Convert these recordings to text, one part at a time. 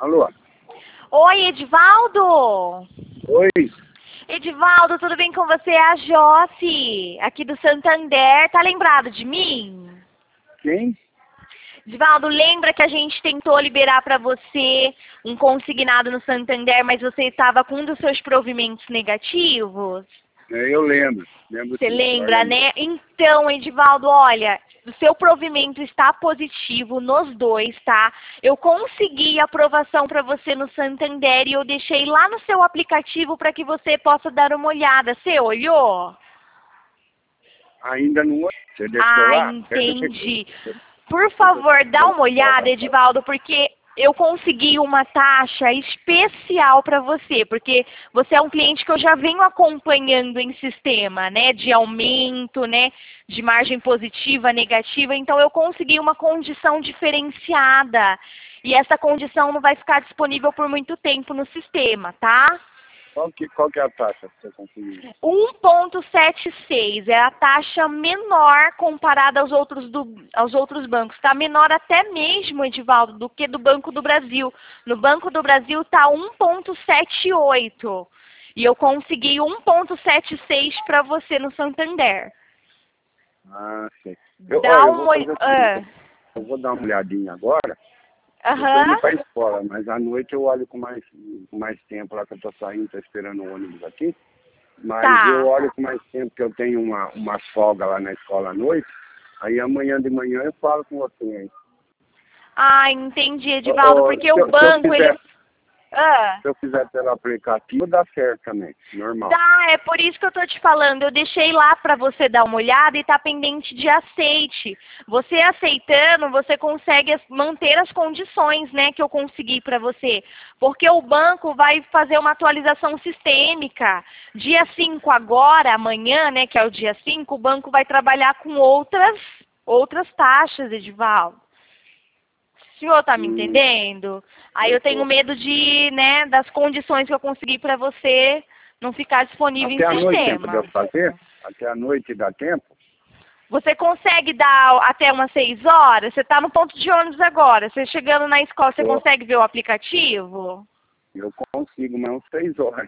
Alô? Oi, Edivaldo. Oi. Edivaldo, tudo bem com você? É a Josi, aqui do Santander. Tá lembrado de mim? Quem? Edivaldo, lembra que a gente tentou liberar para você um consignado no Santander, mas você estava com um dos seus provimentos negativos? Eu lembro. Você lembra, né? Então, Edivaldo, olha, o seu provimento está positivo nos dois, tá? Eu consegui aprovação para você no Santander e eu deixei lá no seu aplicativo para que você possa dar uma olhada. Você olhou? Ainda não. Você deixou lá? Entendi. Por favor, dá uma olhada, Edivaldo, porque eu consegui uma taxa especial para você, porque você é um cliente que eu já venho acompanhando em sistema, né, de aumento, né, de margem positiva, negativa, então eu consegui uma condição diferenciada. E essa condição não vai ficar disponível por muito tempo no sistema, tá? Qual que é a taxa que você conseguiu? 1,76 é a taxa menor comparada aos outros bancos. Está menor até mesmo, Edivaldo, do que do Banco do Brasil. No Banco do Brasil está 1,78. E eu consegui 1,76 para você no Santander. Ah, sei. Eu vou dar uma olhadinha agora. Aham. Eu tô indo pra escola, mas à noite eu olho com mais tempo lá que eu tô saindo, tô esperando o ônibus aqui. Mas Tá. eu olho com mais tempo que eu tenho uma folga lá na escola à noite. Aí amanhã de manhã eu falo com você aí. Ah, entendi, Edivaldo, porque o banco, ele... Se eu fizer pelo aplicativo, dá certo também, normal. Dá, é por isso que eu tô te falando. Eu deixei lá para você dar uma olhada e tá pendente de aceite. Você aceitando, você consegue manter as condições, né, que eu consegui para você. Porque o banco vai fazer uma atualização sistêmica. Dia 5 agora, amanhã, né, que é o dia 5, o banco vai trabalhar com outras taxas, Edivaldo. O senhor está me entendendo? Aí eu tenho medo de, né, das condições que eu consegui para você não ficar disponível até em sistema. Até a noite fazer? Até a noite dá tempo? Você consegue dar até umas 6 horas? Você está no ponto de ônibus agora. Você chegando na escola, você consegue ver o aplicativo? Eu consigo, mas uns 6 horas.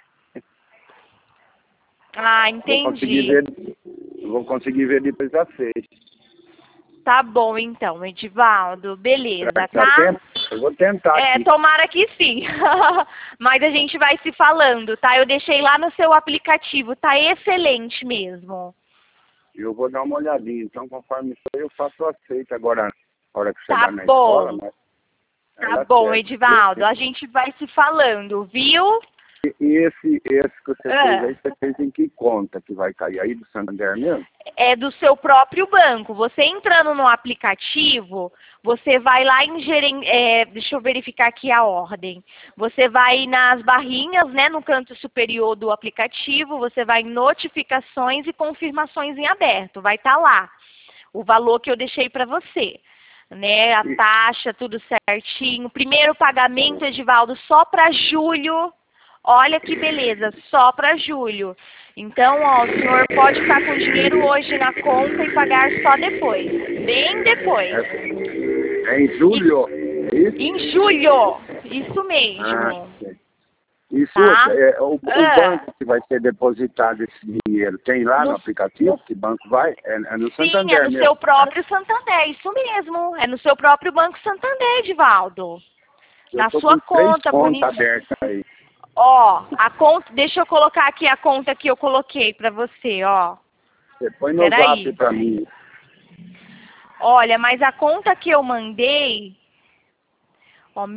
Ah, entendi. Vou conseguir ver depois das 6. Tá bom, então, Edivaldo. Beleza, tá? Tempo? Eu vou tentar aqui. Tomara que sim. Mas a gente vai se falando, tá? Eu deixei lá no seu aplicativo. Tá excelente mesmo. Eu vou dar uma olhadinha. Então, conforme isso eu faço o aceito agora, na hora que chegar na bom. escola. Tá bom, Edivaldo. A gente vai se falando, viu? E esse que você fez aí, você fez em que conta que vai cair aí do Santander mesmo? É do seu próprio banco. Você entrando no aplicativo, você vai lá em deixa eu verificar aqui a ordem. Você vai nas barrinhas, né, no canto superior do aplicativo, você vai em notificações e confirmações em aberto. Vai estar lá o valor que eu deixei para você. Né, a taxa, tudo certinho. Primeiro pagamento, Edivaldo, só para julho. Olha que beleza, só para julho. Então, ó, o senhor pode ficar com o dinheiro hoje na conta e pagar só depois. Bem depois. É em julho? Em julho, isso mesmo. Isso, tá? O banco que vai ser depositado esse dinheiro, tem lá no aplicativo? Que banco vai? É no Santander. Sim, é no seu próprio Santander, isso mesmo. É no seu próprio Banco Santander, Edivaldo. Na sua conta, bonita. Aberta aí. Ó, a conta, deixa eu colocar aqui a conta que eu coloquei pra você, ó. Você põe no zap pra mim. Olha, mas a conta que eu mandei, ó,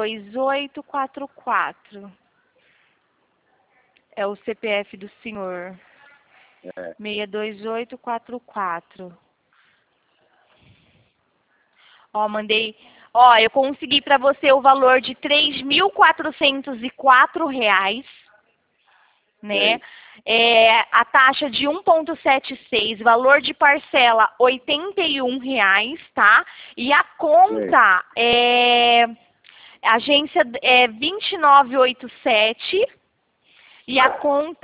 62844. É o CPF do senhor. 62844. Ó, mandei. Ó, eu consegui para você o valor de R$ 3.404, né? A taxa de 1,76, valor de parcela R$ 81, tá? E a conta agência 2987 e a conta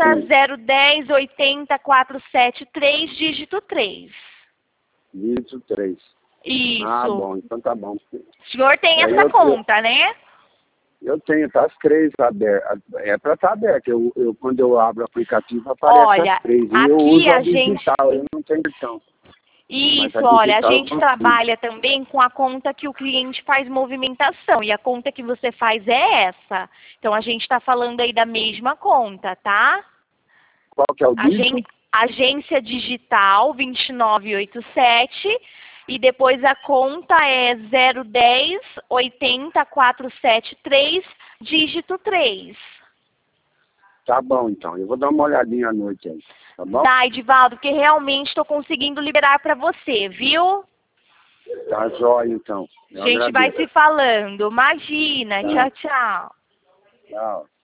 0108047, dígito 3. Dígito 3. Isso. Ah, bom, então tá bom. O senhor tem essa conta, né? Eu tenho, tá as três abertas. É para estar aberta. Quando eu abro o aplicativo, aparece Olha, as três. E eu aqui uso a a gente... digital, eu não tenho cartão. Mas Isso, a olha, a digital eu gente consigo. trabalha também com a conta que o cliente faz movimentação. E a conta que você faz é essa. Então, a gente está falando aí da mesma conta, tá? Qual que é o dígito? Agência Digital 2987 e depois a conta é 010 80 473, dígito 3. Tá bom, então. Eu vou dar uma olhadinha à noite aí, tá bom? Tá, Edivaldo, porque realmente estou conseguindo liberar para você, viu? Tá jóia, então. A gente vai se falando. Imagina. Tá. Tchau, tchau. Tchau.